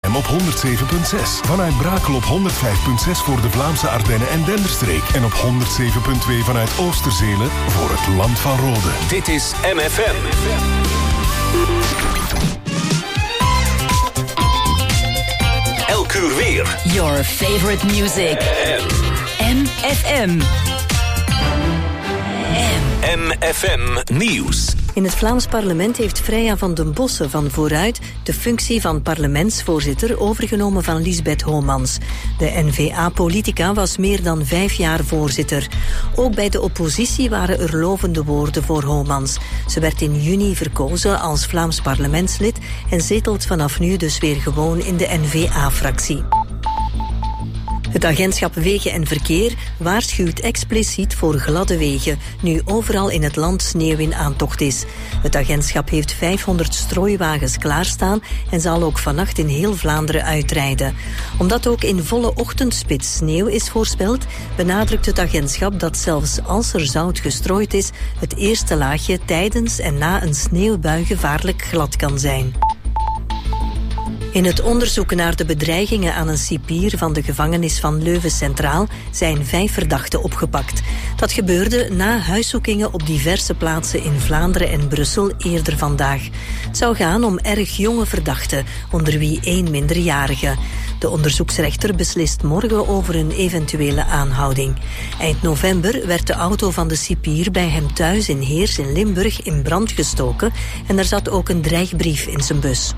op 107.6. Vanuit Brakel op 105.6 voor de Vlaamse Ardennen en Denderstreek. En op 107.2 vanuit Oosterzele voor het Land van Rode. Dit is MFM. Elk uur weer. Your favorite music. MFM. MFM Nieuws. In het Vlaams parlement heeft Freya van den Bossen van Vooruit de functie van parlementsvoorzitter overgenomen van Lisbeth Homans. De N-VA-politica was meer dan 5 jaar voorzitter. Ook bij de oppositie waren er lovende woorden voor Homans. Ze werd in juni verkozen als Vlaams parlementslid en zetelt vanaf nu dus weer gewoon in de N-VA-fractie. Het agentschap Wegen en Verkeer waarschuwt expliciet voor gladde wegen, nu overal in het land sneeuw in aantocht is. Het agentschap heeft 500 strooiwagens klaarstaan en zal ook vannacht in heel Vlaanderen uitrijden. Omdat ook in volle ochtendspits sneeuw is voorspeld, benadrukt het agentschap dat zelfs als er zout gestrooid is, het eerste laagje tijdens en na een sneeuwbui gevaarlijk glad kan zijn. In het onderzoek naar de bedreigingen aan een cipier van de gevangenis van Leuven Centraal zijn 5 verdachten opgepakt. Dat gebeurde na huiszoekingen op diverse plaatsen in Vlaanderen en Brussel eerder vandaag. Het zou gaan om erg jonge verdachten, onder wie 1 minderjarige. De onderzoeksrechter beslist morgen over een eventuele aanhouding. Eind november werd de auto van de cipier bij hem thuis in Heers in Limburg in brand gestoken en er zat ook een dreigbrief in zijn bus.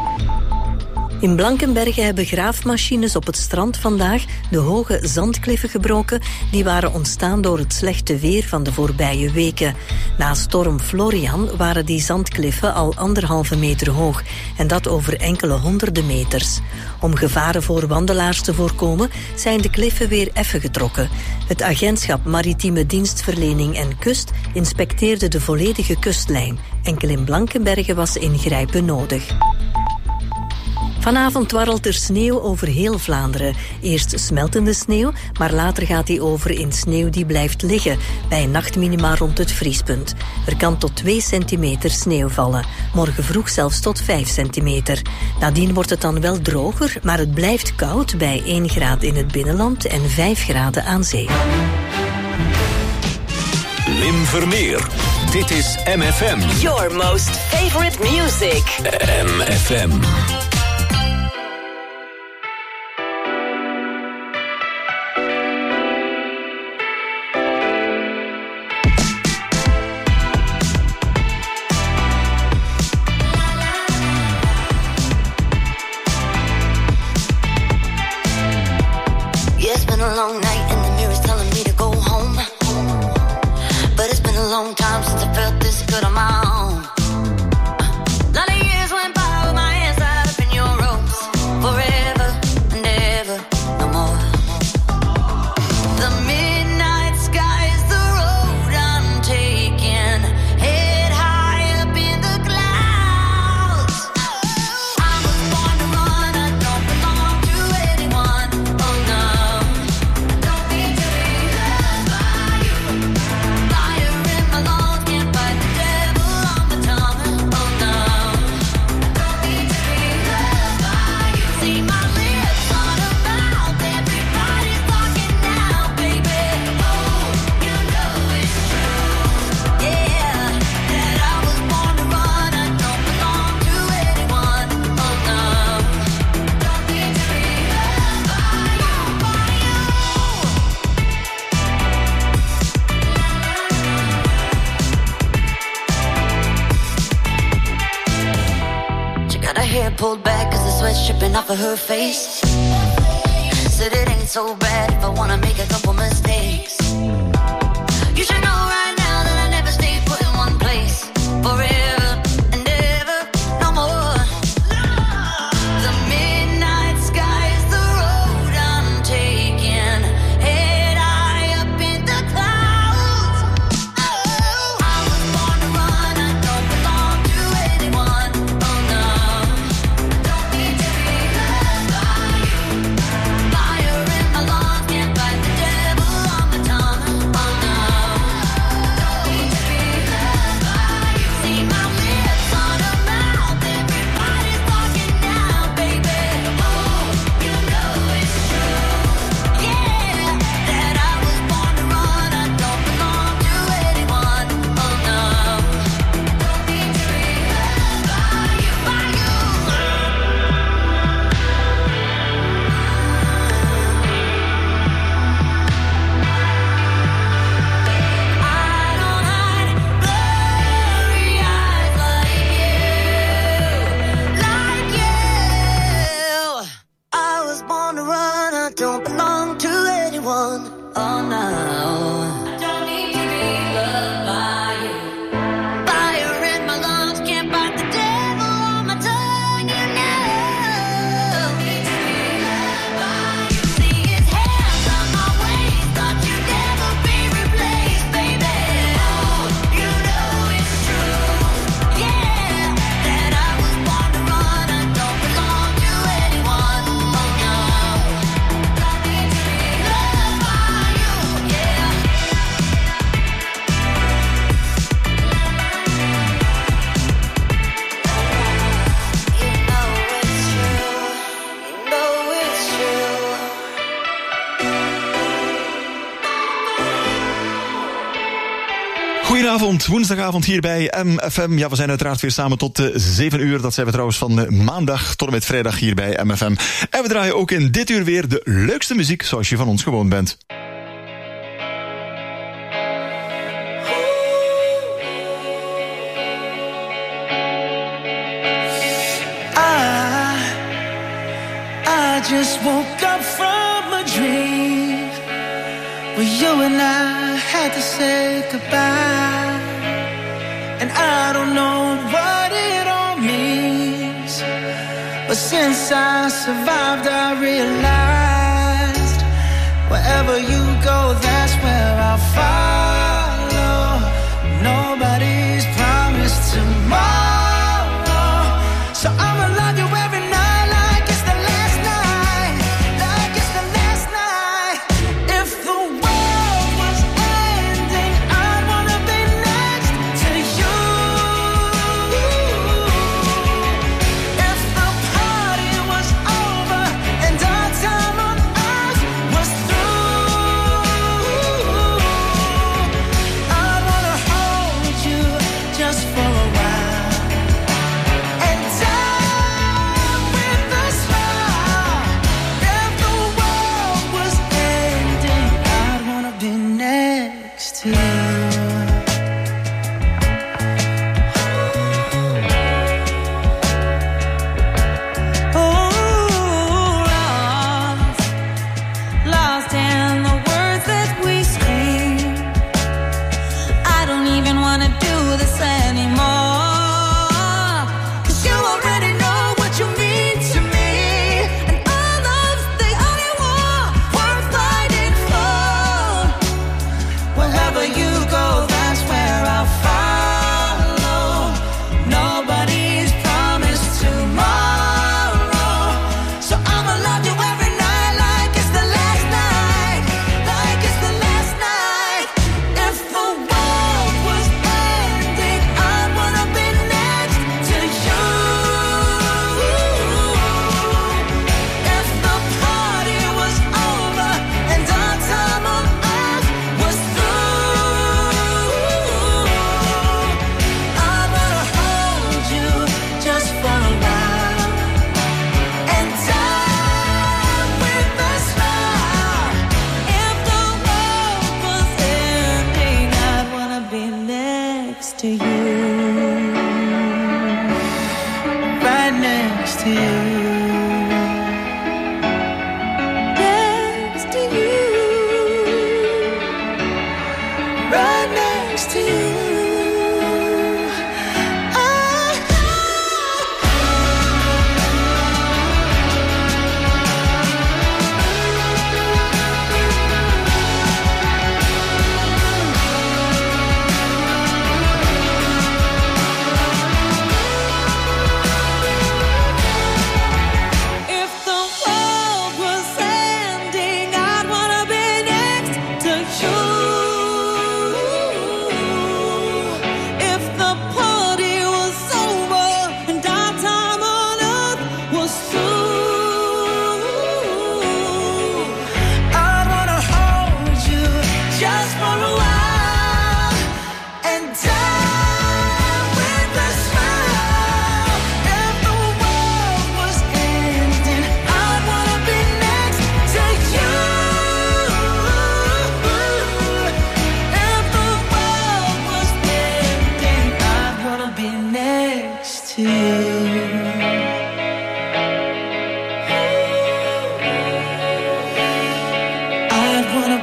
In Blankenberge hebben graafmachines op het strand vandaag de hoge zandkliffen gebroken. Die waren ontstaan door het slechte weer van de voorbije weken. Na storm Florian waren die zandkliffen al 1,5 meter hoog. En dat over enkele honderden meters. Om gevaren voor wandelaars te voorkomen zijn de kliffen weer effen getrokken. Het agentschap Maritieme Dienstverlening en Kust inspecteerde de volledige kustlijn. Enkel in Blankenberge was ingrijpen nodig. Vanavond dwarrelt er sneeuw over heel Vlaanderen. Eerst smeltende sneeuw, maar later gaat die over in sneeuw die blijft liggen, bij nachtminima rond het vriespunt. Er kan tot 2 centimeter sneeuw vallen. Morgen vroeg zelfs tot 5 centimeter. Nadien wordt het dan wel droger, maar het blijft koud bij 1 graad in het binnenland en 5 graden aan zee. Wim Vermeer. Dit is MFM. Your most favorite music. MFM. A long night and the mirror's telling me to go home, but it's been a long time since I felt this good on my own. Lot of years went by with my hands tied up in your ropes, forever and ever, no more. The midnight sky is the road I'm taking, head high up in the clouds. I was born to run, I don't belong to anyone, oh no. Pulled back cause the sweat's dripping off of her face. Said it ain't so bad if I wanna make a couple mistakes. You should know right now that I never stay put in one place forever and ever, no more. The midnight sky is the road I'm taking, head high up in the clouds. I was born to run, I don't belong to anyone, oh no. Fire in my lungs, can't fight the devil on my tongue, oh no. Oh no, I don't need to be loved by you. Fire in my lungs can't bite the devil on my tongue. You know, don't need to be loved by you. See his hands on my waist, thought you'd never be replaced, baby. Oh, you know it's true, yeah, that I was born to run. I don't belong to anyone. Oh no, don't need to be loved by you, yeah. You know it's true, you know it's true. Goedenavond, woensdagavond hier bij MFM. Ja, we zijn uiteraard weer samen tot 7 uur. Dat zijn we trouwens van maandag tot en met vrijdag hier bij MFM. En we draaien ook in dit uur weer de leukste muziek zoals je van ons gewoon bent. I just woke up from a dream where you and I had to say goodbye. And I don't know what it all means, but since I survived I realized wherever you go, that's where I'll follow. Nobody's promised tomorrow, so I'ma love you every night like it's the last night, like it's the last night. If the world was ending, I'd wanna be next to you. If the party was over and our time on earth was through,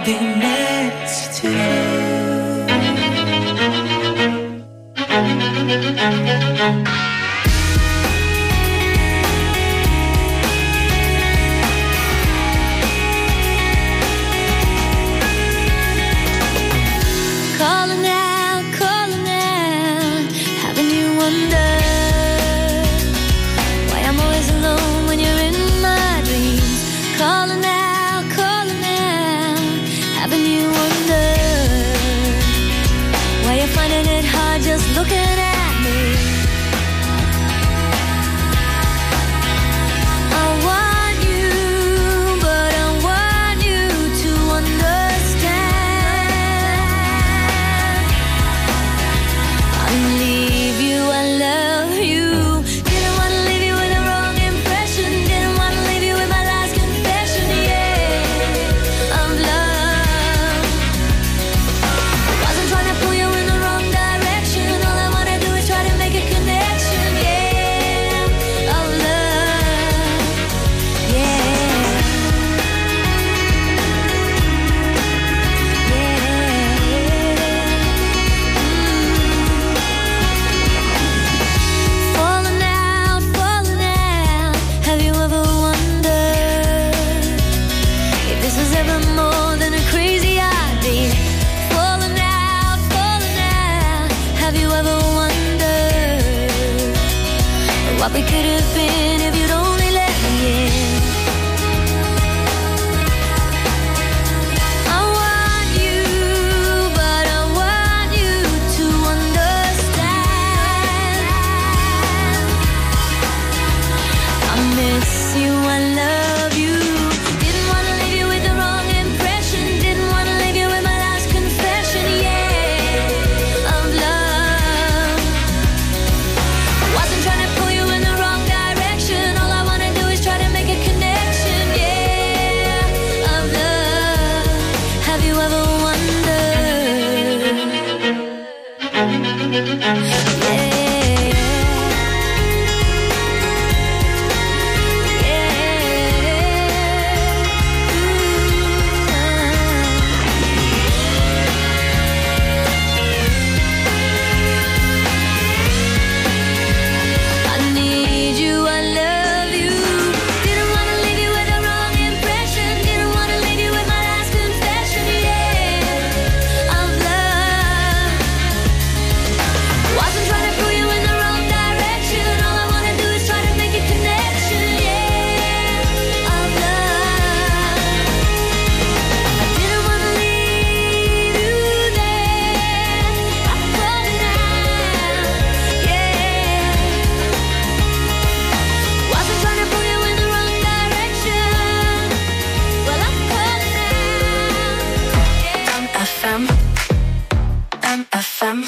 be next to you. Calling out, having you wonder why I'm always alone when you're in my dreams. Calling out, having you wonder why you're finding it hard just looking at me. I want you, but I want you to understand. I leave you, I love you. Didn't want to leave you with the wrong impression. Didn't want to leave you with my last confession, yeah, of love. Wasn't trying to pull you in the wrong direction. All I want to do is try to make a connection, yeah, of love, yeah. Falling out. Have you ever wondered if this was ever more than a crazy idea? Falling out. Have you ever wondered what we could have been if you'd only let me in? I want you, but I want you to understand. I miss you, I love you. Didn't want to leave you with the wrong impression. Didn't want to leave you with my last confession, yeah, of love. Wasn't trying to pull you in the wrong direction. All I want to do is try to make a connection, yeah, of love. Have you ever wondered? Yeah. I need you, I love you. Didn't want to leave you with the wrong impression. Didn't want to leave you with my last confession, yeah, of love. Wasn't trying to pull you in the wrong direction. All I want to do is try to make a connection, yeah, of love. I didn't want to leave you there. I'm falling out, yeah. Wasn't trying to pull you in the wrong direction. Well, I'm calling out, MFM, MFM,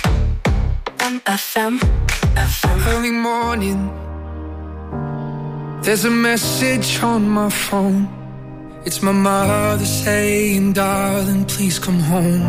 MFM, FM. Early morning, there's a message on my phone. It's my mother saying, darling, please come home.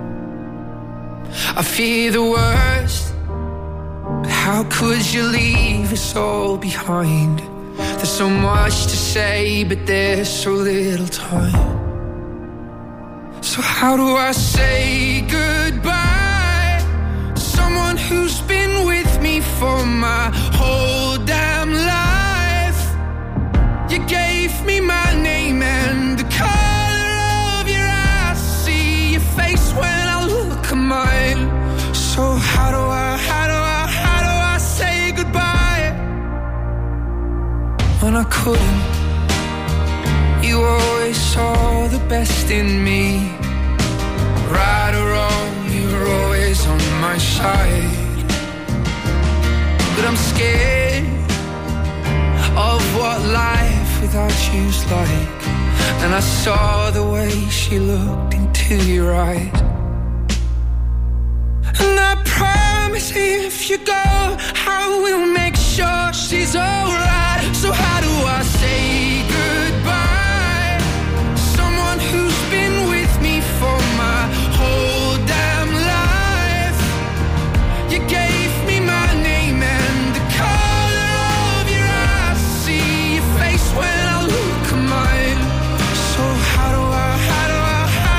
I fear the worst, but how could you leave us all behind? There's so much to say, but there's so little time. So how do I say goodbye to someone who's been with me for my whole damn life? You gave me my name and the color of your eyes. See your face when I look at mine. So how do I say goodbye when I couldn't? You always saw the best in me. Right or wrong, you were always on my side. But I'm scared of what life without you's like. And I saw the way she looked into your eyes. And I promise if you go, I will make sure she's alright. So how do I say goodbye? Someone who's been with me for my whole damn life. You gave me my name and the color of your eyes. See your face when I look at mine. So how do I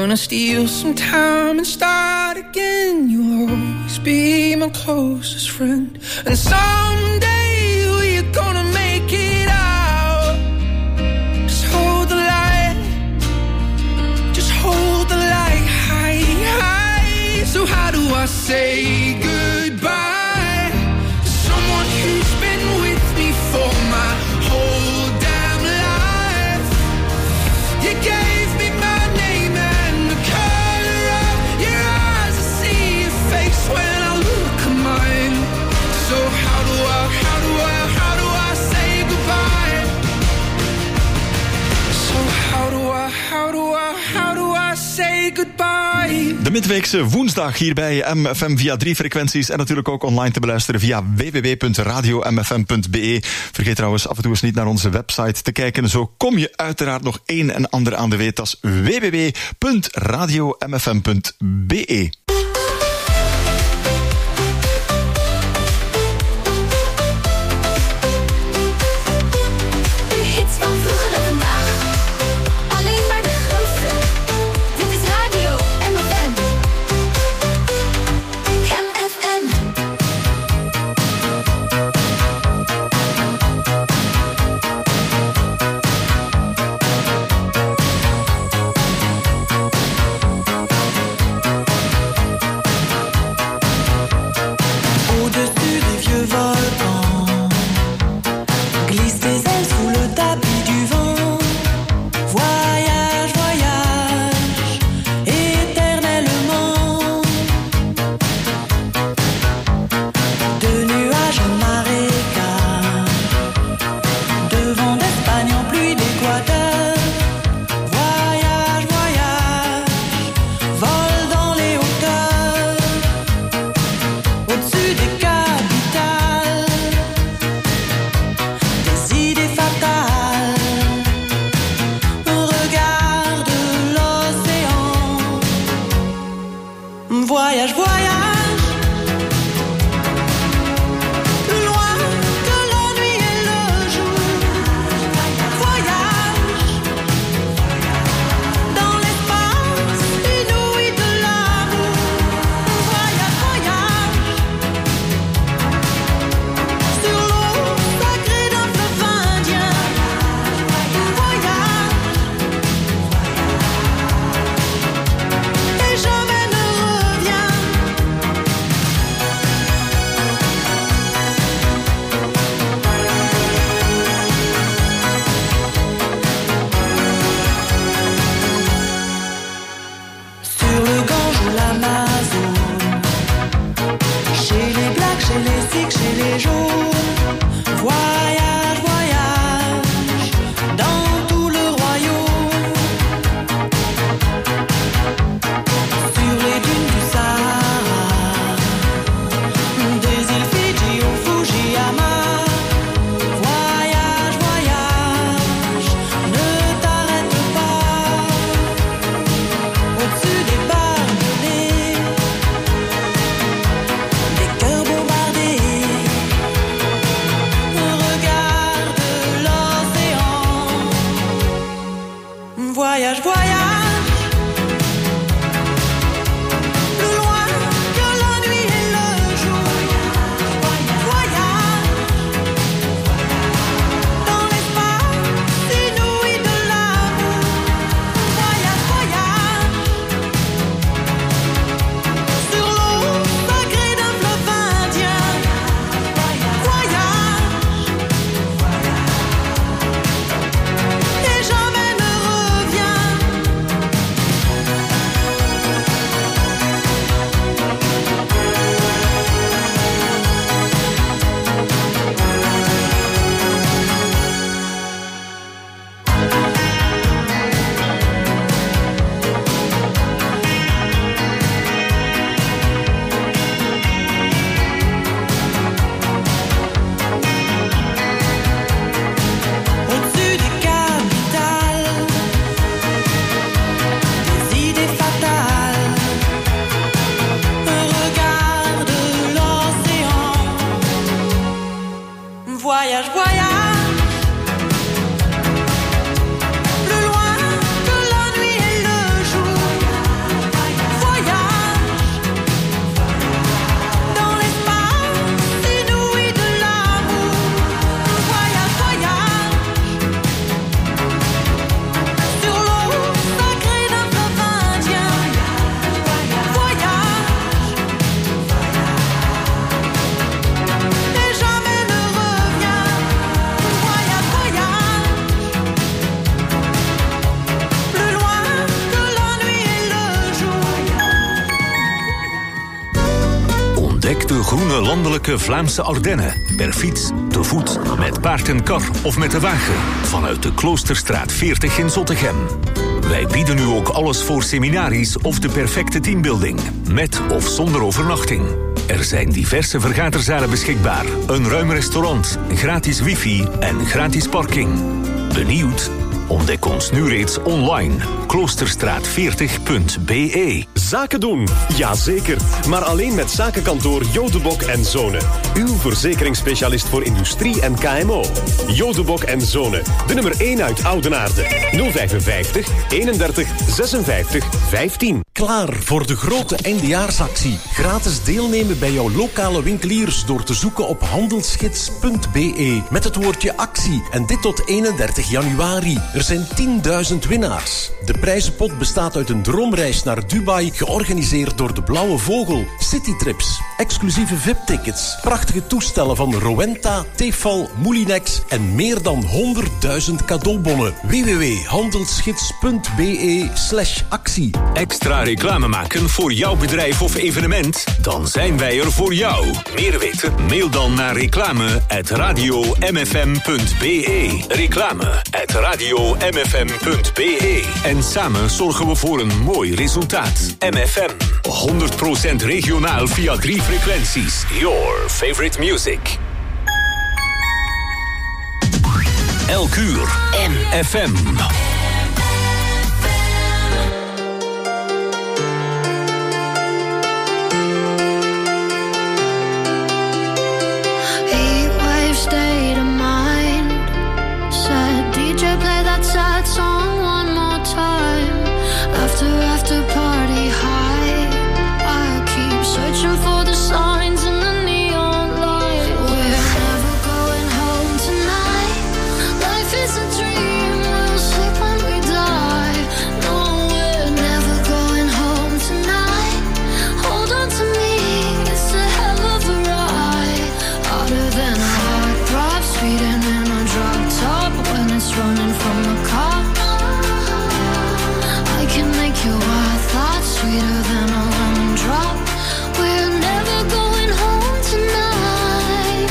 gonna steal some time and start again. You'll always be my closest friend. And someday we're gonna make it out. Just hold the light. Just hold the light high, high. So how do I say goodbye to someone who's been with me for my whole damn life? You gave me my name and the color of your eyes. I see your face when I look at mine. So how do I say goodbye? So how do I say goodbye? De midweekse woensdag hier bij MFM via 3 frequenties en natuurlijk ook online te beluisteren via www.radiomfm.be. Vergeet trouwens af en toe eens niet naar onze website te kijken. Zo kom je uiteraard nog een en ander aan de weet. Dat is www.radiomfm.be. De hits van vroeger en vandaag. Alleen maar de grootste. Dit is Radio MFM. MFM. Au-dessus des vieux volcans, glisse tes ailes sous le tapis du vent. Voyage, voyage, éternellement. De nuages en marécage, de vent d'Espagne en pluie d'Équateur. Voyage, voyage, vole dans les hauteurs. Au-dessus des capitales, des idées fatales. Regarde l'océan. Voyage, voyage, plus loin que la nuit et le jour. Voyage, dans l'espace inouï de l'amour. Voyage, voyage, sur l'eau sacrée d'un fleuve indien. Voyage, et jamais ne reviens. Sur le Gange ou l'Amazone, chez les Blacks, chez les Sikhs, chez les Jaunes. Voyage, voyage, dans tout le royaume. Sur les dunes du Sahara, des îles Fidji au Fujiyama. Voyage, voyage, ne t'arrête pas. Au-dessus des barbelés, des cœurs bombardés. groene landelijke Vlaamse Ardennen. Per fiets, te voet, met paard en kar of met de wagen. Vanuit de Kloosterstraat 40 in Zottegem. Wij bieden nu ook alles voor seminaries of de perfecte teambuilding. Met of zonder overnachting. Er zijn diverse vergaderzalen beschikbaar. Een ruim restaurant, gratis wifi en gratis parking. Benieuwd? Ontdek ons nu reeds online. Kloosterstraat40.be. Zaken doen, jazeker. Maar alleen met zakenkantoor Jodebok en Zonen. Uw verzekeringsspecialist voor industrie en KMO. Jodebok en Zonen. De nummer 1 uit Oudenaarde. 055 31 56 15. Klaar voor de grote eindejaarsactie. Gratis deelnemen bij jouw lokale winkeliers door te zoeken op handelsgids.be met het woordje actie. En dit tot 31 januari. Er zijn 10.000 winnaars. De prijzenpot bestaat uit een droomreis naar Dubai, georganiseerd door de Blauwe Vogel, citytrips, exclusieve VIP-tickets, prachtige toestellen van Rowenta, Tefal, Moulinex en meer dan 100.000 cadeaubonnen. www.handelsgids.be/actie. Extra reclame maken voor jouw bedrijf of evenement? Dan zijn wij er voor jou. Meer weten? Mail dan naar reclame@radiomfm.be. Reclame@radiomfm.be. En samen zorgen we voor een mooi resultaat. MFM. 100% regionaal via 3 frequenties. Your favorite music. Elk uur. MFM. State of mind. Said DJ play that sad song one more time. After party high. I keep searching for the signs in the neon light. We're never going home tonight. Life is a dream, we'll sleep when we die. No, we're never going home tonight. Hold on to me, it's a hell of a ride. Harder than a speeding in a drop top when it's running from the cop. I can make your wild thoughts sweeter than a lemon drop. We're never going home tonight.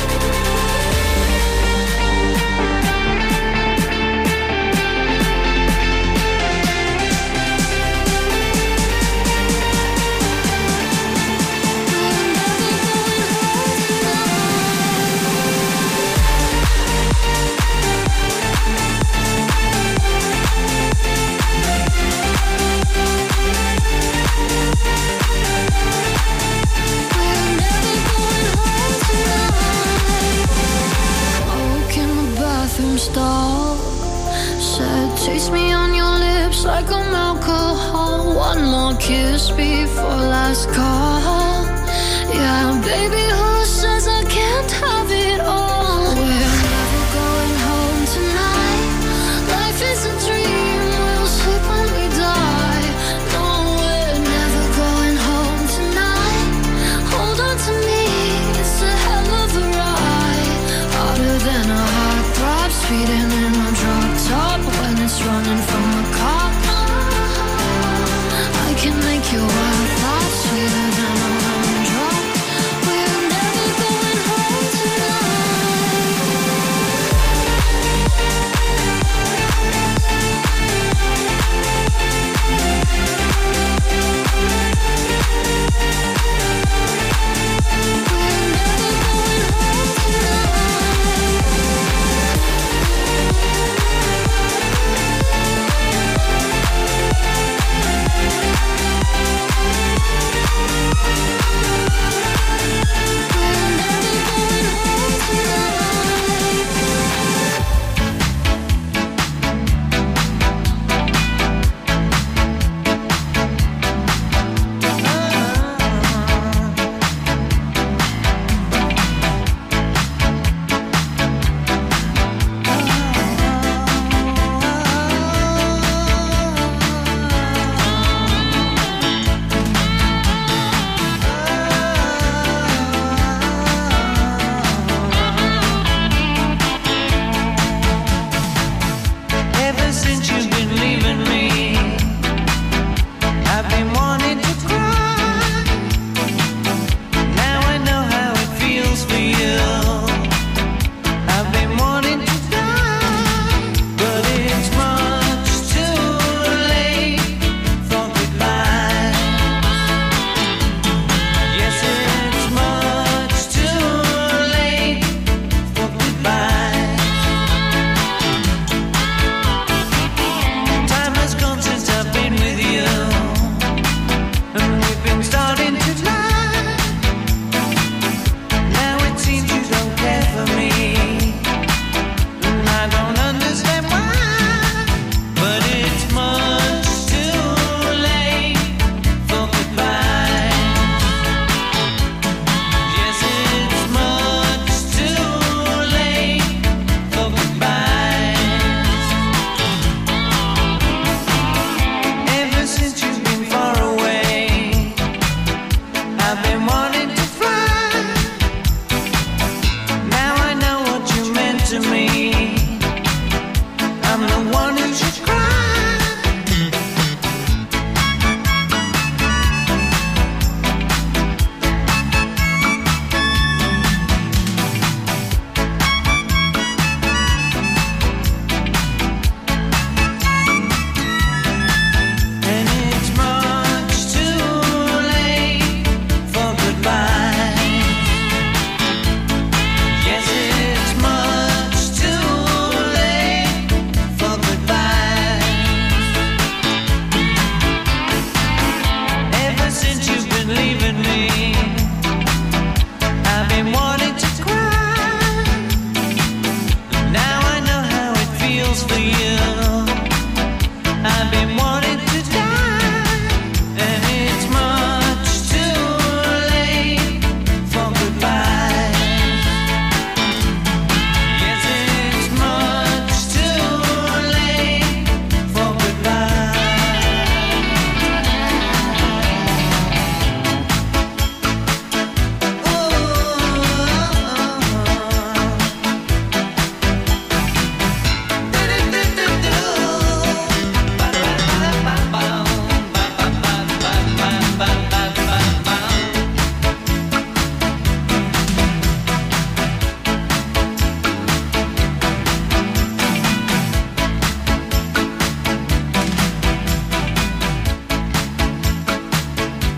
Stall. Said, taste me on your lips like I'm alcohol. One more kiss before last call. Yeah, baby, who says I can't have it all? We're never going home tonight. Life is a dream, we'll sleep when we die. No, we're never going home tonight. Hold on to me, it's a hell of a ride. Harder than a heartthrob, speeding in a drop top when it's running from a cop. I can make your wild thoughts sweeter than a lemon drop. We're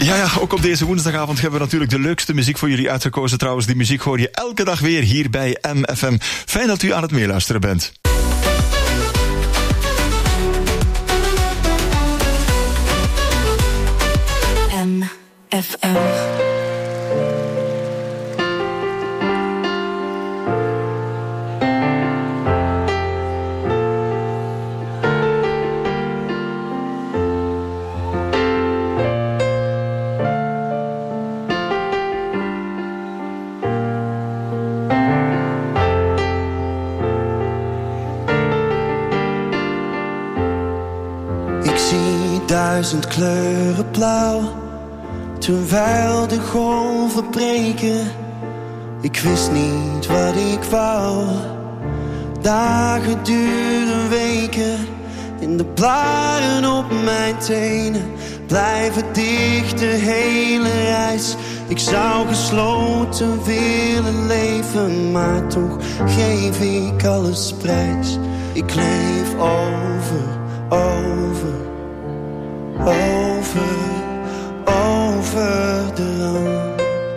Ja, ook op deze woensdagavond hebben we natuurlijk de leukste muziek voor jullie uitgekozen. Trouwens, die muziek hoor je elke dag weer hier bij MFM. Fijn dat u aan het meeluisteren bent. MFM. Duizend kleuren blauw, terwijl de golven breken. Ik wist niet wat ik wou. Dagen duren weken, in de blaren op mijn tenen blijven dicht de hele reis. Ik zou gesloten willen leven, maar toch geef ik alles prijs. Ik leef over de rand.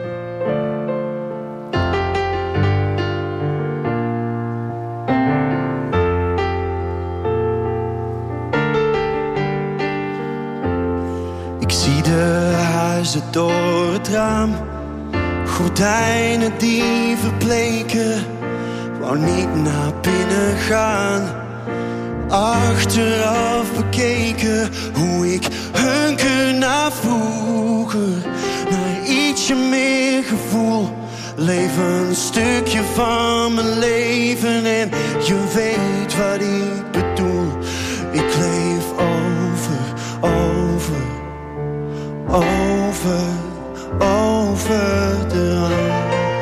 Ik zie de huizen door het raam, gordijnen die verbleken. Wou niet naar binnen gaan, achteraf bekeken hoe ik hunker naar vroeger, naar ietsje meer gevoel. Leef een stukje van mijn leven en je weet wat ik bedoel. Ik leef over de rand.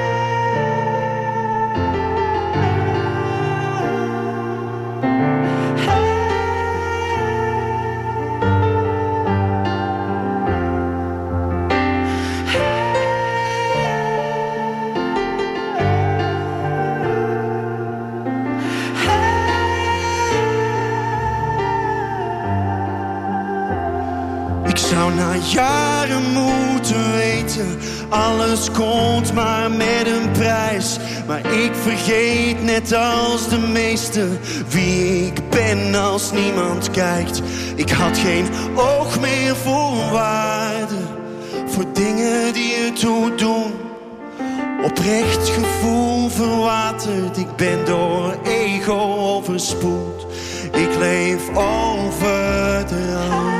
Na jaren moeten weten, alles komt maar met een prijs. Maar ik vergeet net als de meesten wie ik ben als niemand kijkt. Ik had geen oog meer voor waarde, voor dingen die ertoe doen. Oprecht gevoel verwaterd, ik ben door ego overspoeld. Ik leef over de rand.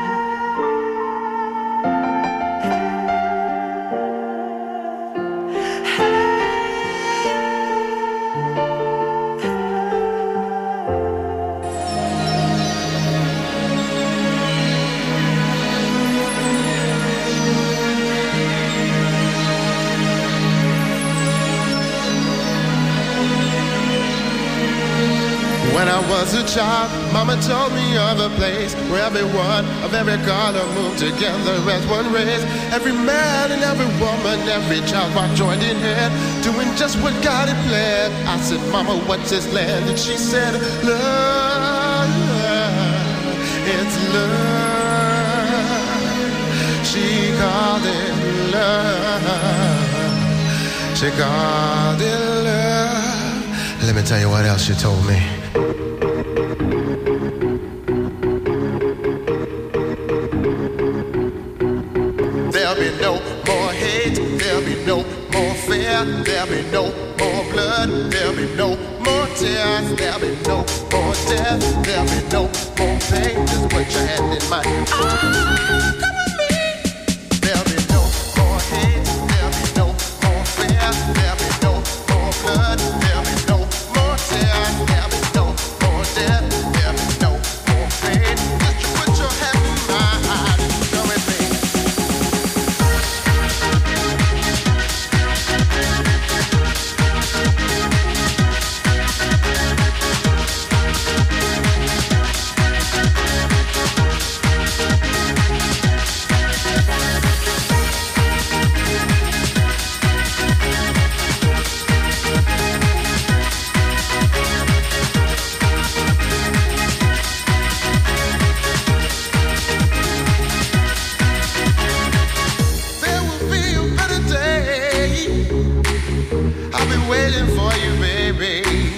When I was a child, Mama told me of a place where everyone of every color moved together as one race. Every man and every woman, every child walked joined in hand, doing just what God had planned. I said, Mama, what's this land? And she said, love, it's love. She called it love. She called it love. Let me tell you what else she told me. There'll be no more hate, there'll be no more fear, there'll be no more blood, there'll be no more tears, there'll be no more death, there'll be no more pain. Just put your hand in mine. Come with me. There'll be no more hate, there'll be no more fear, there'll be no more blood, there'll be no more tears, there'll be no more death, there'll be no more pain. Just put your hand in mine. Come with me. waiting for you, baby.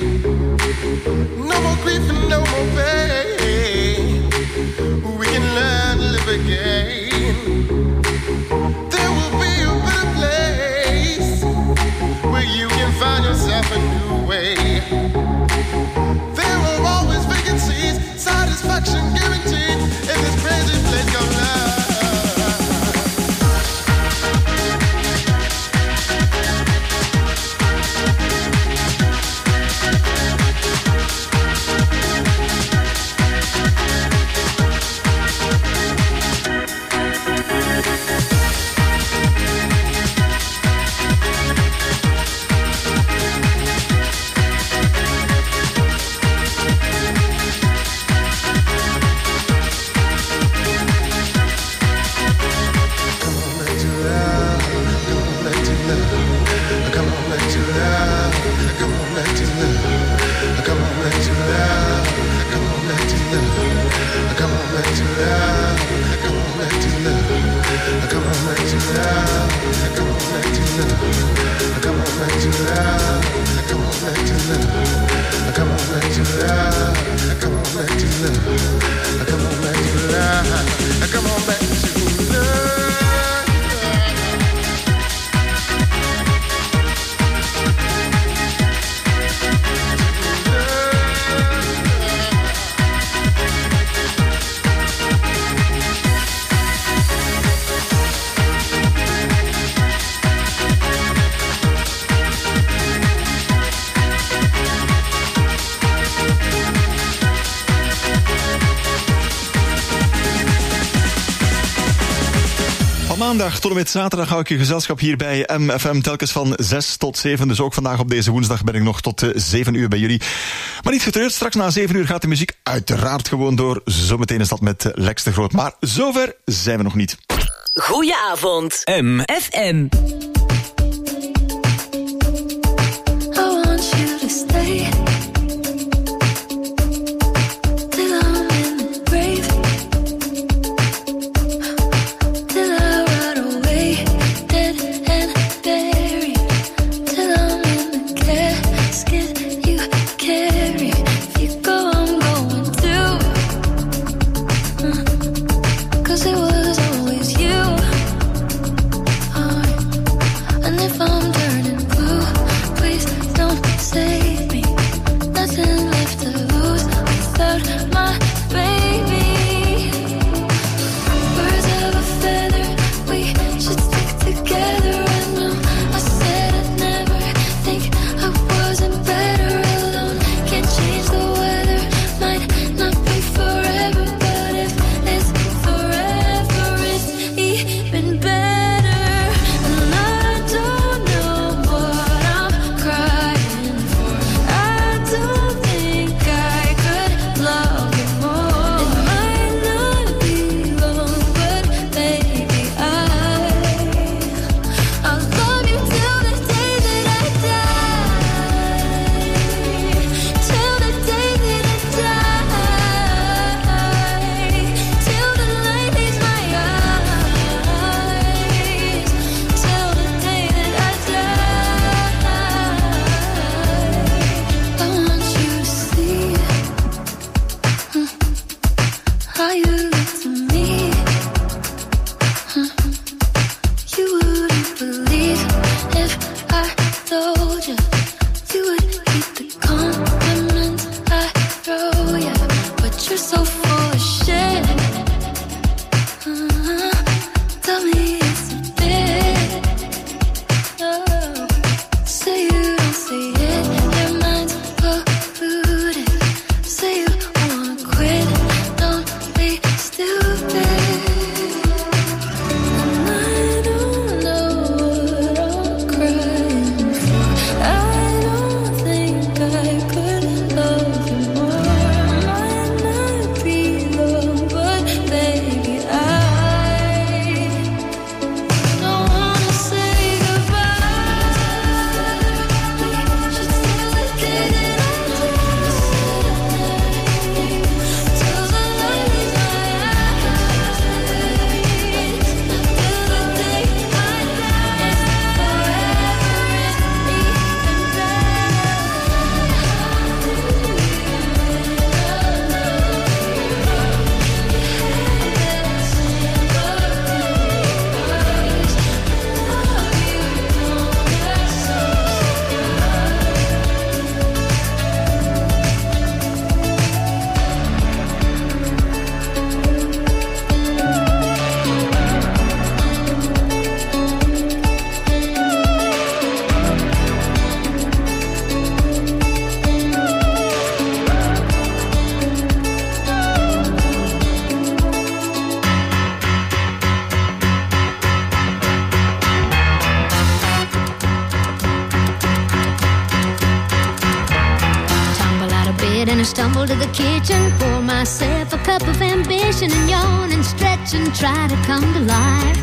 No more grief and no more pain. We can learn to live again. There will be a better place where you can find yourself a new way. There are always vacancies, satisfaction guaranteed in this crazy place called love. Maandag tot en met zaterdag hou ik je gezelschap hier bij MFM telkens van 6 tot 7. Dus ook vandaag op deze woensdag ben ik nog tot 7 uur bij jullie. Maar niet getreurd, straks na 7 uur gaat de muziek uiteraard gewoon door. Zometeen is dat met Lex de Groot. Maar zover zijn we nog niet. Goedenavond. MFM. I want you to stay. Cause it was always you. stumble to the kitchen, pour myself a cup of ambition, and yawn and stretch and try to come to life.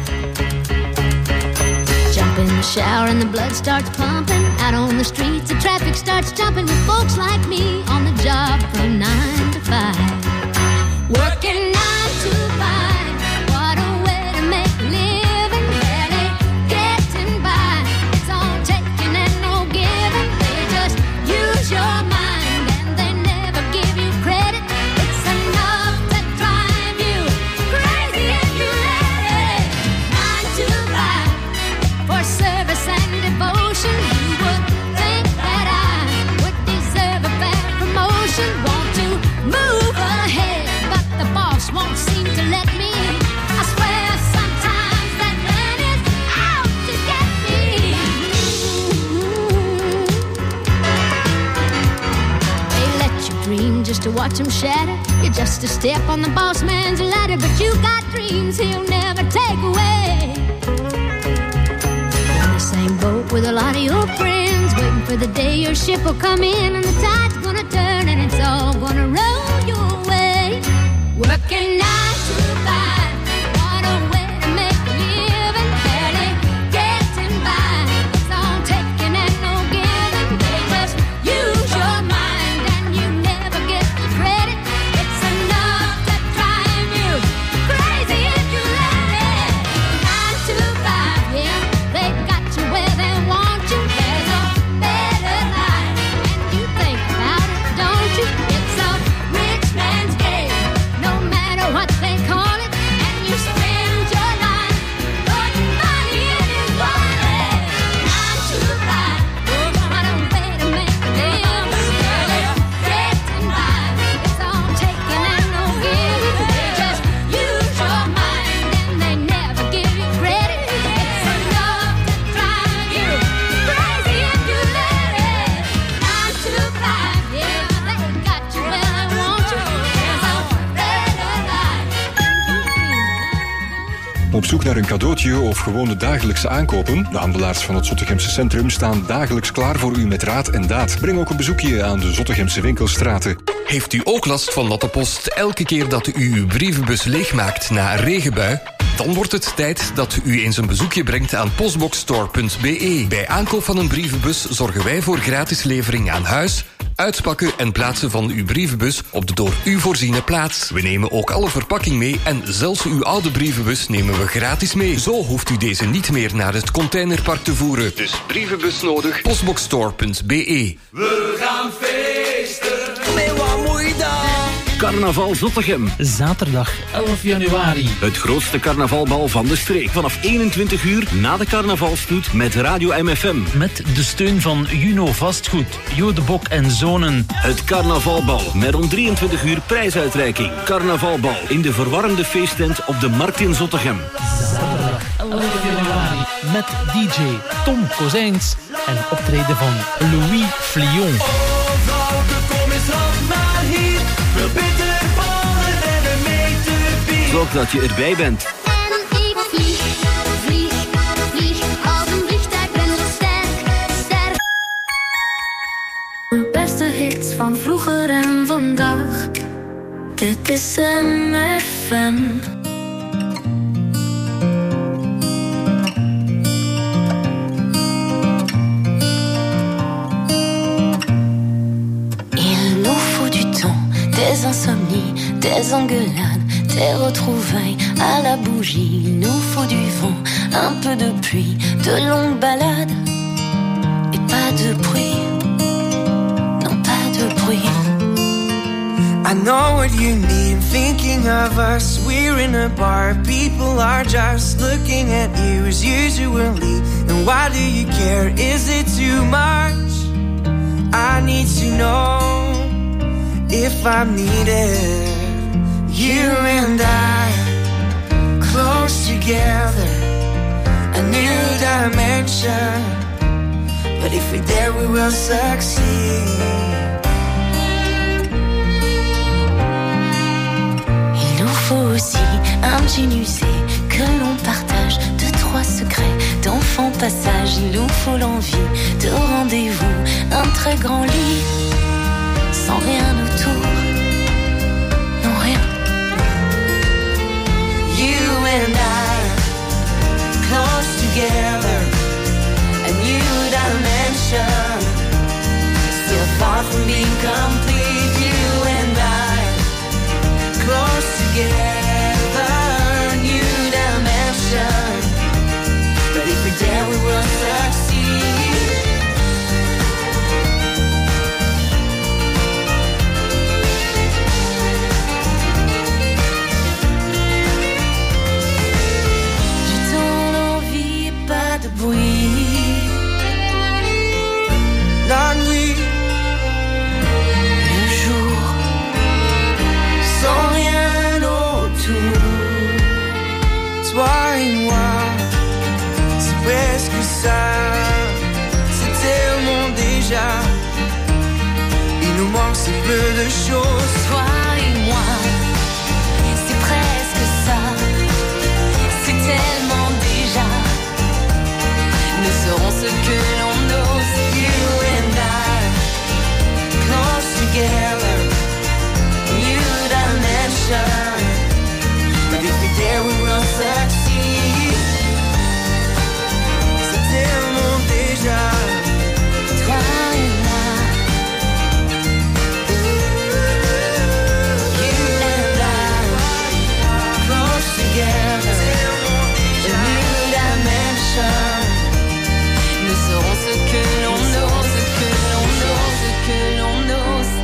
Jump in the shower and the blood starts pumping. Out on the streets, the traffic starts jumping with folks like me on the job from 9 to 5. Working 9 to 5, what a way to make a living. Barely getting by, it's all taking and no giving. They just use your mind and they never give you credit. It's enough to drive you crazy if you let it. 9 to 5, for service and devotion. You would think that I would deserve a fair promotion. Want to move ahead, but the boss won't seem to let me. I swear sometimes that man is out to get me. They let you dream just to watch him shatter. You're just a step on the boss man's ladder, but you got dreams he'll never take away. In the same boat with a lot of your friends, waiting for the day your ship will come in and the tide's gonna turn and it's all gonna roll your way. Working 9 to 5, what a way to make a living. Barely getting by, it's all taking and no giving. They just use your mind and you never get the credit. It's enough to drive you crazy if you let it. 9 to 5, yeah, they got you where they want you. There's a better life, and you think about it, don't you? It's a rich man's game, no matter what they call it. And you spend your life putting money in his wallet. 9 to 5, what a way to make a living. Barely getting by, it's all taking and no giving. They just use your mind and they never give you credit. It's enough to drive you crazy if you let it. 9 to 5, yeah, they got you where they want you. There's a better life. Op zoek naar een cadeautje of gewoon de dagelijkse aankopen? De handelaars van het Zottegemse centrum staan dagelijks klaar voor u met raad en daad. Breng ook een bezoekje aan de Zottegemse winkelstraten. Heeft u ook last van natte post elke keer dat u uw brievenbus leegmaakt na een regenbui? Dan wordt het tijd dat u eens een bezoekje brengt aan postboxstore.be. Bij aankoop van een brievenbus zorgen wij voor gratis levering aan huis, uitpakken en plaatsen van uw brievenbus op de door u voorziene plaats. We nemen ook alle verpakking mee en zelfs uw oude brievenbus nemen we gratis mee. Zo hoeft u deze niet meer naar het containerpark te voeren. Dus brievenbus nodig, postboxstore.be. We gaan feesten. Met wat moeite. Carnaval Zottegem. Zaterdag 11 januari. Het grootste carnavalbal van de streek. Vanaf 21 uur na de carnavalstoet met Radio MFM. Met de steun van Juno Vastgoed, Jodebok en Zonen. Het carnavalbal met rond 23 uur prijsuitreiking. Carnavalbal in de verwarmde feesttent op de Markt in Zottegem. Zaterdag 11 januari. Met DJ Tom Kozijns en optreden van Louis Flion. Zorg dat je erbij bent. En ik vlieg, vlieg, vlieg, als een vliegtuig ben zo sterk. De beste hits van vroeger en vandaag. Dit is MFM. Il nous faut du temps, des insomnies, des engueulades, des retrouvailles à la bougie. Il nous faut du vent, un peu de pluie, de longues balades et pas de bruit. Non, pas de bruit. I know what you mean, thinking of us. We're in a bar, people are just looking at you as usually. And why do you care? Is it too much? I need to know if I'm needed. You and I, close together, a new dimension. But if we're there, we will succeed. Il nous faut aussi un petit musée que l'on partage, deux, trois secrets d'enfants passage. Il nous faut l'envie de rendez-vous, un très grand lit. sans rien autour, non rien. You and I, close together, a new dimension, still far from being complete. You and I, close together, new dimension, but if we dare we will succeed. J'ai tant d'envie et pas de bruit. La nuit, le jour, sans rien autour. Toi et moi, c'est presque ça. C'est tellement déjà. Il nous manque si peu de choses. toi et moi, c'est presque ça. C'est tellement déjà. Nous serons ce que l'on ose. You and I, close together, new dimension. But if we dare, we will succeed. C'est tellement déjà. Toi et moi, You and I, close together, a new dimension. nous serons ce que l'on ose, ce que l'on ose, ce que l'on ose.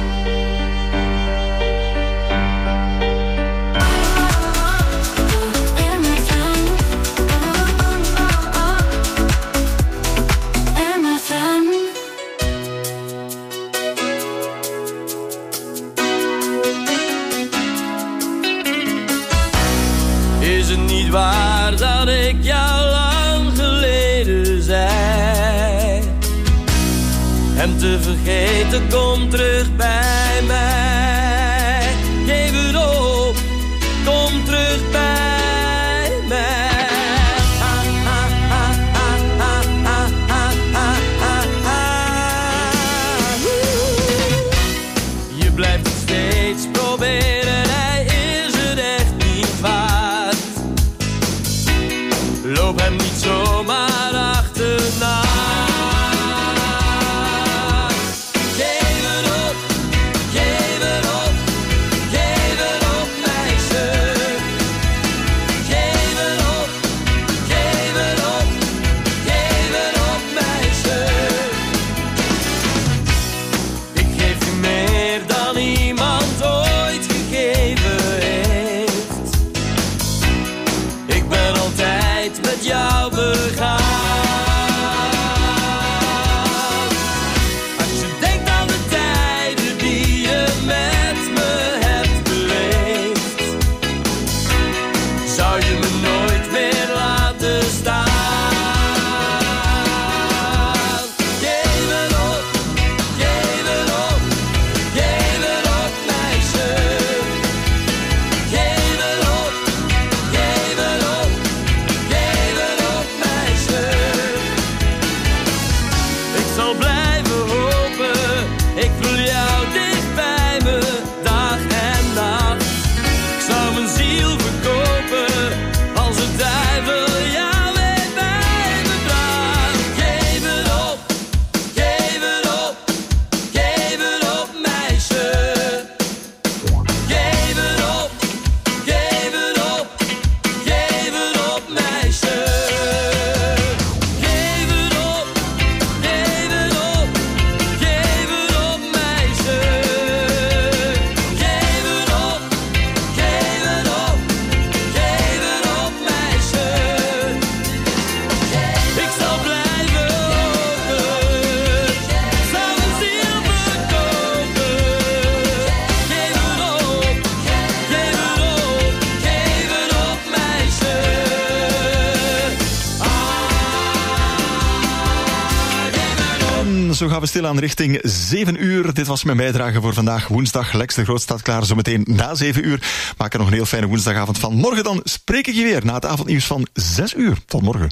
Is het niet waar dat ik jou lang geleden zei? Hem te vergeten komt terug bij mij. Geef het op, kom terug bij mij. Je blijft het steeds proberen, hij is het echt niet waard. Loop hem niet zomaar achterna. Geef het op, geef het op, geef het op, meisje. Geef het op, geef het op, geef het op, meisje. Ik geef je meer dan iemand ooit gegeven heeft. Ik ben altijd met jou begaan. Als je denkt aan de tijden die je met me hebt beleefd, zou je me nooit meer laten staan. Geef het op, geef het op, geef het op, meisje. Geef het op, geef het op, geef het op, meisje. Ik zal blijven hopen, ik voel jou dicht bij me, dag en nacht. Ik zou mijn ziel verkopen, als de duivel jou weer bij me bracht. Geef het op, geef het op, geef het op, meisje. Geef het op, geef het op, geef het op, meisje. Geef het op, geef het op, geef het op, meisje. Geef het op, geef het op, geef het op, meisje. Ik zal blijven hopen, zal mijn ziel verkopen. Geef het op, geef het op, geef het op, meisje. En zo gaan we stilaan richting 7 uur. Dit was mijn bijdrage voor vandaag, woensdag. Lex de Groot staat klaar zometeen na 7 uur. Maak er nog een heel fijne woensdagavond van. Morgen dan spreek ik je weer na het avondnieuws van 6 uur. Tot morgen.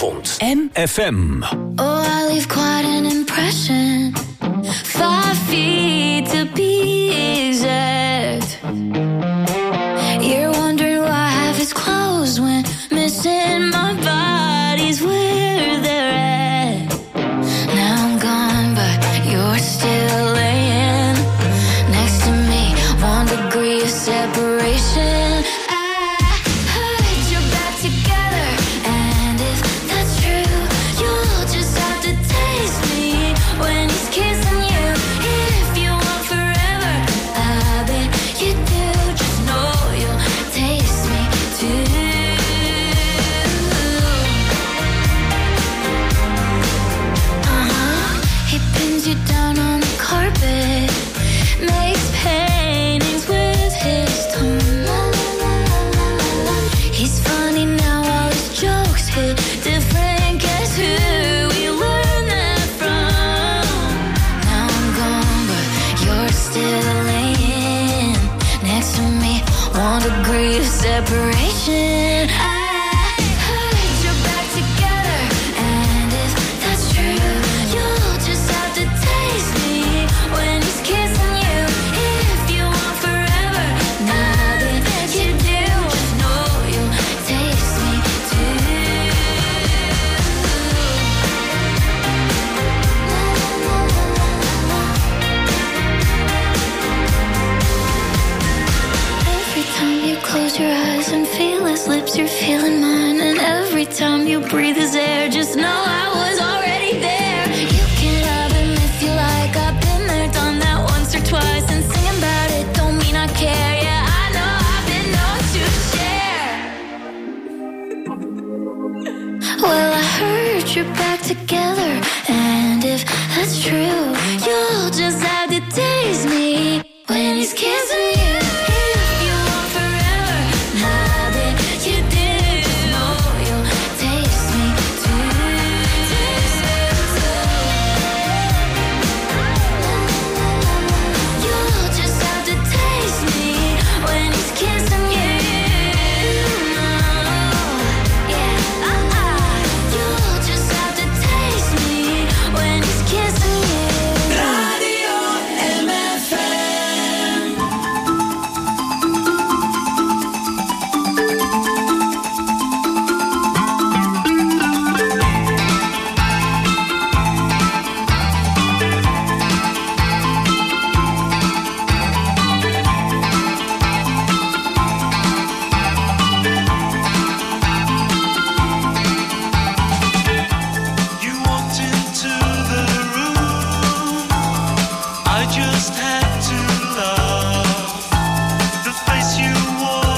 avond. MFM. Oh, I leave quite an impression. 5 feet to be exact. You're wondering why half is closed when missing my body's where they're at. Now I'm gone, but you're still laying next to me. 1 degree of separation. Separation. You're feeling mine, and every time you breathe his air, just know I was already there. You can love him if you like. I've been there, done that once or twice, and singing about it don't mean I care. Yeah, I know I've been known to share. Well, I heard you're back together, and if that's true, you'll just have to taste me when he's kissing you.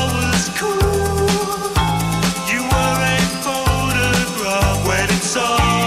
When it's all